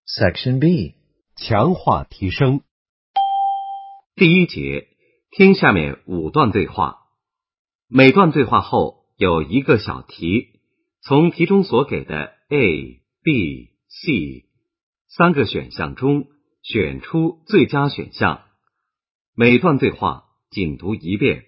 Section B. 强化提升。第一节，听下面5段对话。每段对话后有一个小题，从题中所给的 A、B、C 3个选项中选出最佳选项。每段对话仅读一遍。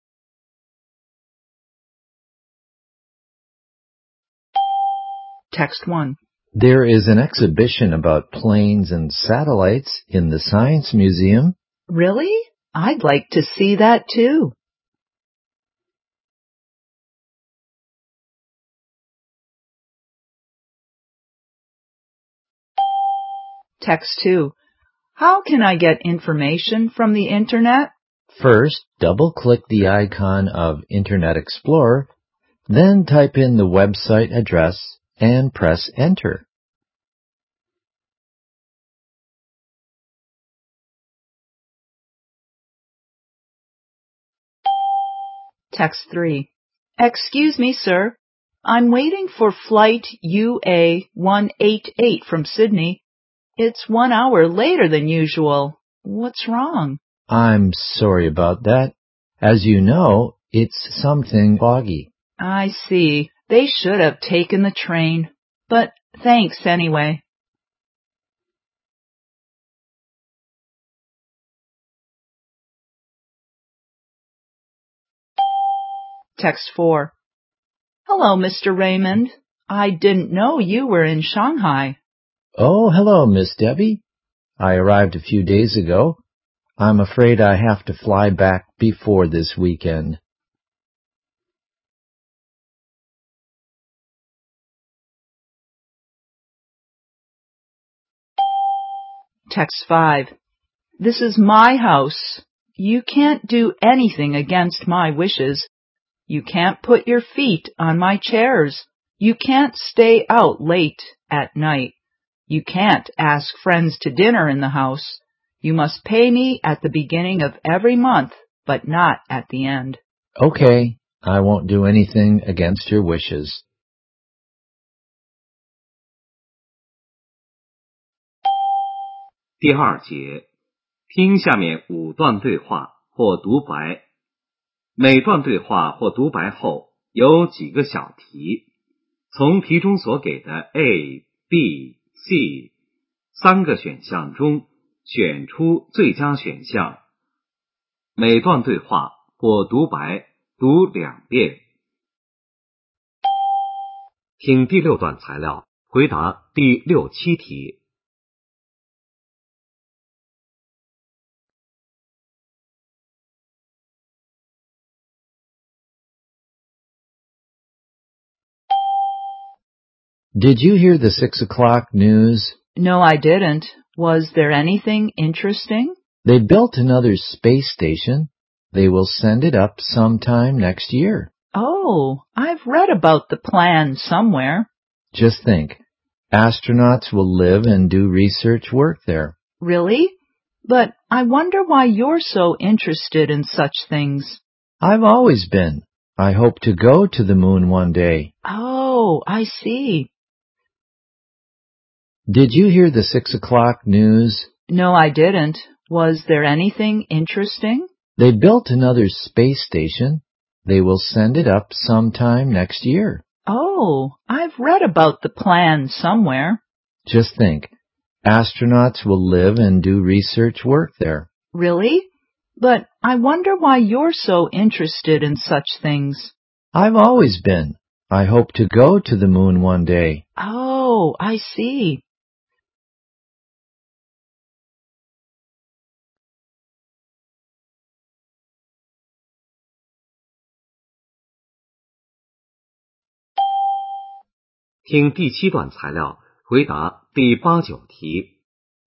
Text 1. There is an exhibition about planes and satellites in the Science Museum. Really? I'd like to see that too. Text 2. How can I get information from the Internet? First, double-click the icon of Internet Explorer, then type in the website address and press Enter. Text 3. Excuse me, sir. I'm waiting for flight UA188 from Sydney. It's 1 hour later than usual. What's wrong? I'm sorry about that. As you know, it's something foggy. I see. They should have taken the train. But thanks anyway. Text 4. Hello, Mr. Raymond. I didn't know you were in Shanghai. Oh, hello, Miss Debbie. I arrived a few days ago. I'm afraid I have to fly back before this weekend. Text 5. This is my house. You can't do anything against my wishes. You can't put your feet on my chairs. You can't stay out late at night. You can't ask friends to dinner in the house. You must pay me at the beginning of every month, but not at the end. Okay, I won't do anything against your wishes. 第二节，听下面5段对话或独白。每段对话或独白后有几个小题，从题中所给的 A、B、C 3个选项中选出最佳选项。每段对话或独白读2遍。听第6段材料，回答第6、7题。 Did you hear the 6 o'clock news? No, I didn't. Was there anything interesting? They built another space station. They will send it up sometime next year. Oh, I've read about the plan somewhere. Just think, astronauts will live and do research work there. Really? But I wonder why you're so interested in such things. I've always been. I hope to go to the moon one day. Oh, I see. Did you hear the 6 o'clock news? No, I didn't. Was there anything interesting? They built another space station. They will send it up sometime next year. Oh, I've read about the plan somewhere. Just think, astronauts will live and do research work there. Really? But I wonder why you're so interested in such things. I've always been. I hope to go to the moon one day. Oh, I see. 听第7段材料，回答第8、9题。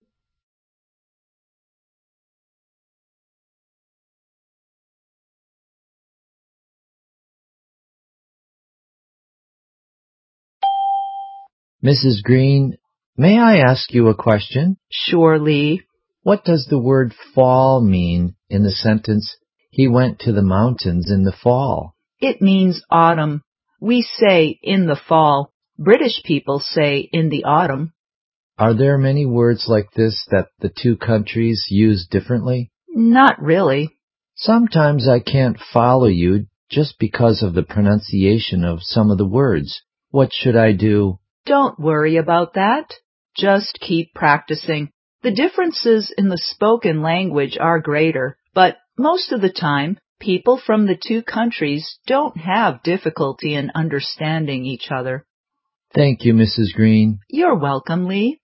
Mrs. Green, may I ask you a question? Sure, Lee. What does the word fall mean in the sentence, he went to the mountains in the fall? It means autumn. We say in the fall. British people say in the autumn. Are there many words like this that the two countries use differently? Not really. Sometimes I can't follow you just because of the pronunciation of some of the words. What should I do? Don't worry about that. Just keep practicing. The differences in the spoken language are greater, but most of the time, people from the two countries don't have difficulty in understanding each other. Thank you, Mrs. Green. You're welcome, Lee.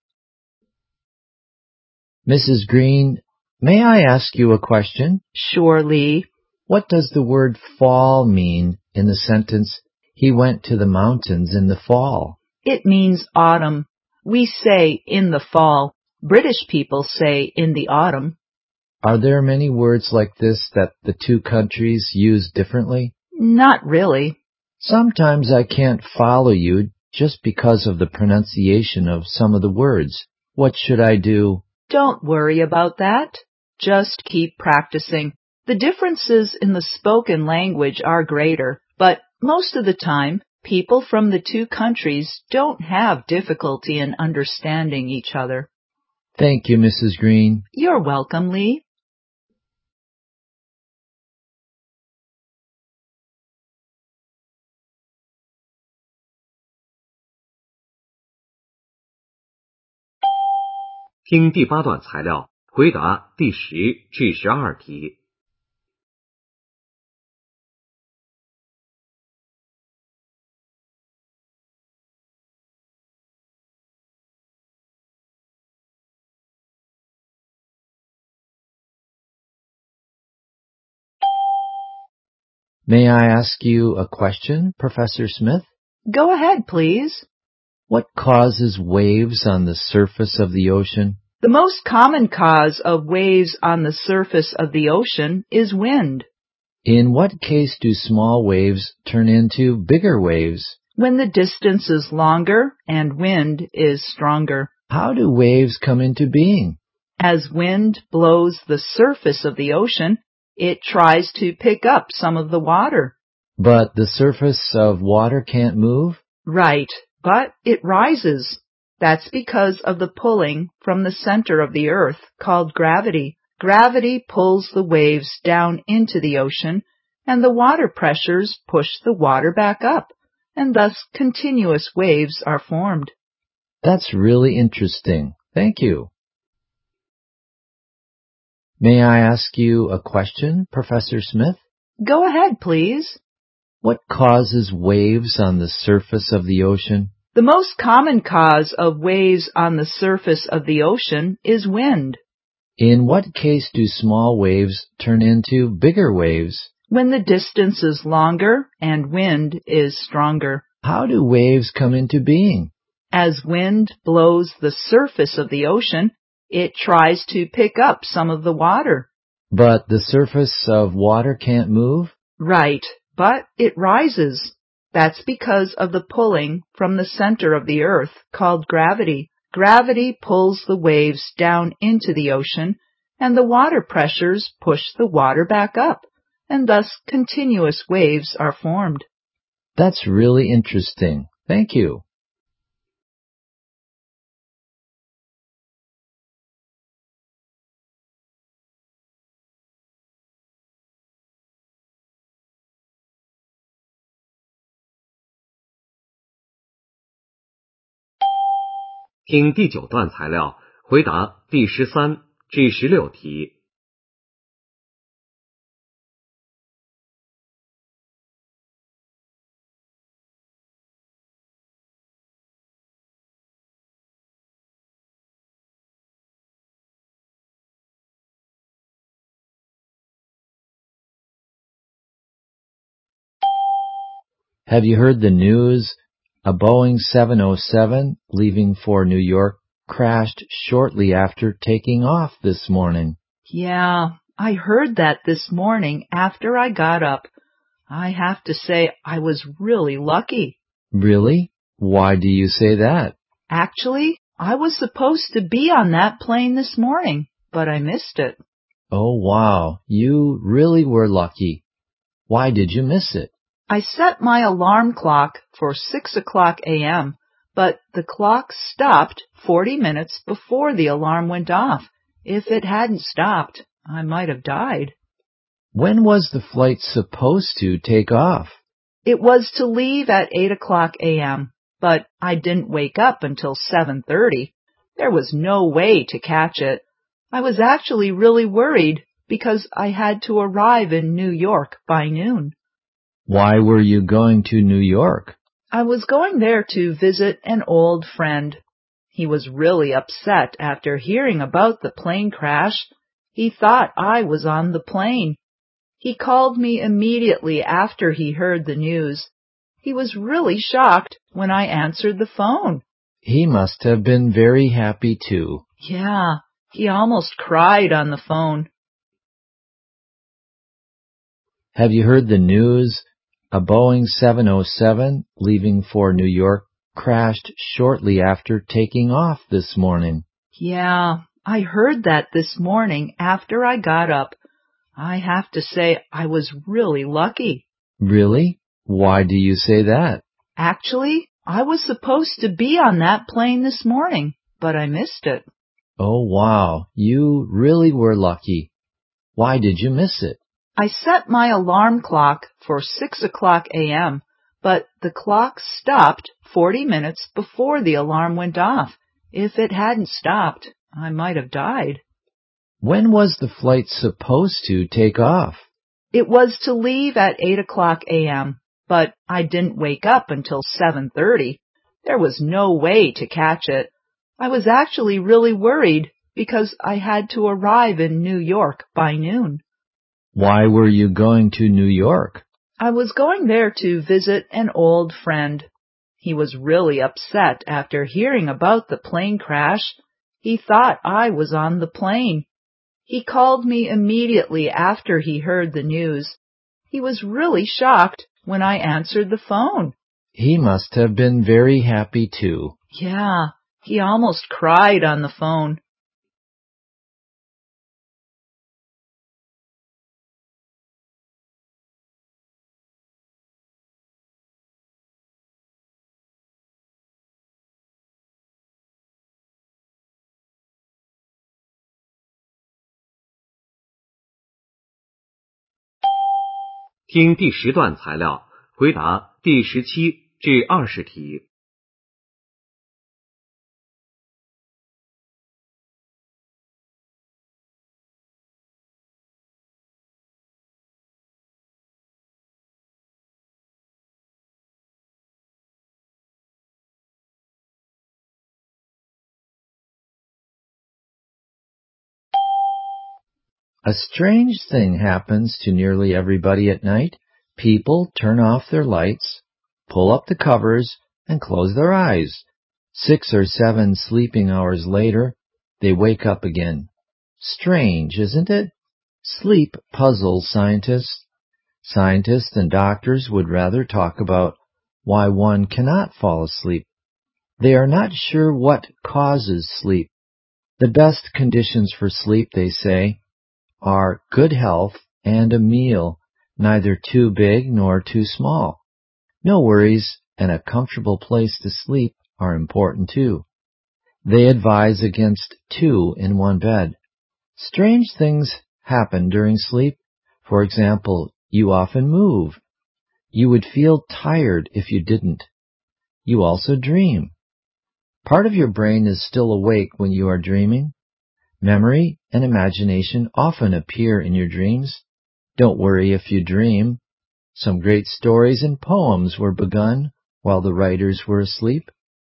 Mrs. Green, may I ask you a question? Sure, Lee. What does the word fall mean in the sentence, "He went to the mountains in the fall"? It means autumn. We say in the fall. British people say in the autumn. Are there many words like this that the two countries use differently? Not really. Sometimes I can't follow you just because of the pronunciation of some of the words. What should I do? Don't worry about that. Just keep practicing. The differences in the spoken language are greater, but most of the time, people from the two countries don't have difficulty in understanding each other. Thank you, Mrs. Green. You're welcome, Lee. 听第8段材料，回答第10至12题。 May I ask you a question, Professor Smith? Go ahead, please. What causes waves on the surface of the ocean? The most common cause of waves on the surface of the ocean is wind. In what case do small waves turn into bigger waves? When the distance is longer and wind is stronger. How do waves come into being? As wind blows the surface of the ocean, it tries to pick up some of the water. But the surface of water can't move? Right, but it rises. That's because of the pulling from the center of the earth called gravity. Gravity pulls the waves down into the ocean, and the water pressures push the water back up, and thus continuous waves are formed. That's really interesting. Thank you. May I ask you a question, Professor Smith? Go ahead, please. What causes waves on the surface of the ocean? The most common cause of waves on the surface of the ocean is wind. In what case do small waves turn into bigger waves? When the distance is longer and wind is stronger. How do waves come into being? As wind blows the surface of the ocean, it tries to pick up some of the water. But the surface of water can't move? Right, but it rises. That's because of the pulling from the center of the earth called gravity. Gravity pulls the waves down into the ocean, and the water pressures push the water back up, and thus continuous waves are formed. That's really interesting. Thank you. 听第9段材料，回答第13至16题。 Have you heard the news? A Boeing 707 leaving for New York crashed shortly after taking off this morning. Yeah, I heard that this morning after I got up. I have to say I was really lucky. Really? Why do you say that? Actually, I was supposed to be on that plane this morning, but I missed it. Oh, wow. You really were lucky. Why did you miss it? I set my alarm clock for 6 o'clock a.m., but the clock stopped 40 minutes before the alarm went off. If it hadn't stopped, I might have died. When was the flight supposed to take off? It was to leave at 8:00 a.m., but I didn't wake up until 7:30. There was no way to catch it. I was actually really worried because I had to arrive in New York by noon. Why were you going to New York? I was going there to visit an old friend. He was really upset after hearing about the plane crash. He thought I was on the plane. He called me immediately after he heard the news. He was really shocked when I answered the phone. He must have been very happy too. Yeah, he almost cried on the phone. Have you heard the news? A Boeing 707 leaving for New York crashed shortly after taking off this morning. Yeah, I heard that this morning after I got up. I have to say I was really lucky. Really? Why do you say that? Actually, I was supposed to be on that plane this morning, but I missed it. Oh, wow. You really were lucky. Why did you miss it? I set my alarm clock for 6:00 a.m., but the clock stopped 40 minutes before the alarm went off. If it hadn't stopped, I might have died. When was the flight supposed to take off? It was to leave at 8:00 a.m., but I didn't wake up until 7:30. There was no way to catch it. I was actually really worried because I had to arrive in New York by noon. Why were you going to New York? I was going there to visit an old friend. He was really upset after hearing about the plane crash. He thought I was on the plane. He called me immediately after he heard the news. He was really shocked when I answered the phone. He must have been very happy too. Yeah, he almost cried on the phone. 听第10段材料，回答第17至20题。 A strange thing happens to nearly everybody at night. People turn off their lights, pull up the covers, and close their eyes. 6 or 7 sleeping hours later, they wake up again. Strange, isn't it? Sleep puzzles scientists. Scientists and doctors would rather talk about why one cannot fall asleep. They are not sure what causes sleep. The best conditions for sleep, they say, are good health and a meal, neither too big nor too small. No worries and a comfortable place to sleep are important too. They advise against 2 in one bed. Strange things happen during sleep. For example, you often move. You would feel tired if you didn't. You also dream. Part of your brain is still awake when you are dreaming. Memory and imagination often appear in your dreams. Don't worry if you dream. Some great stories and poems were begun while the writers were asleep.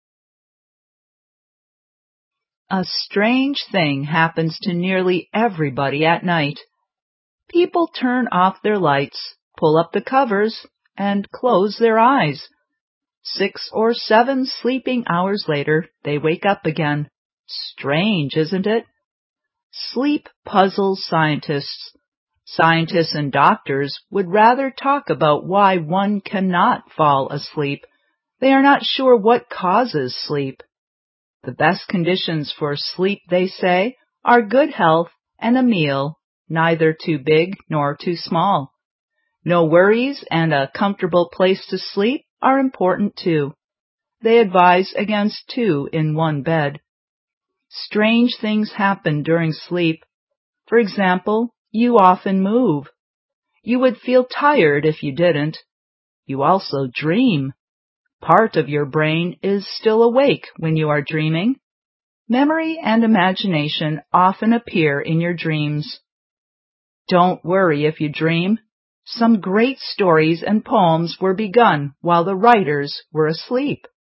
A strange thing happens to nearly everybody at night. People turn off their lights, pull up the covers, and close their eyes. 6 or 7 sleeping hours later, they wake up again. Strange, isn't it? Sleep puzzles scientists. Scientists and doctors would rather talk about why one cannot fall asleep. They are not sure what causes sleep. The best conditions for sleep, they say, are good health and a meal, neither too big nor too small. No worries and a comfortable place to sleep are important too. They advise against 2 in one bed. Strange things happen during sleep. For example, you often move. You would feel tired if you didn't. You also dream. Part of your brain is still awake when you are dreaming. Memory and imagination often appear in your dreams. Don't worry if you dream. Some great stories and poems were begun while the writers were asleep.